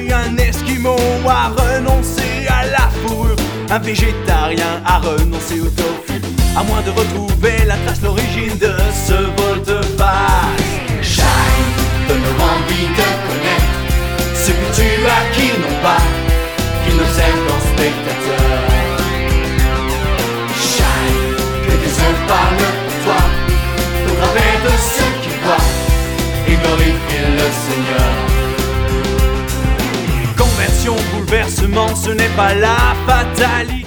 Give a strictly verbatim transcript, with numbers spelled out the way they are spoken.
un esquimau a renoncé à la fourrure, un végétarien a renoncé au tofu, à moins de retrouver la trace, l'origine de ce volte-face. Shine, donne-leur envie de connaître ce que tu as qu'ils n'ont pas, qu'ils n'observent qu'en spectateurs. Shine, que des œuvres parlent pour toi, au travers de ceux qui voient et glorifient le Seigneur. Conversion, bouleversement, ce n'est pas la fatalité.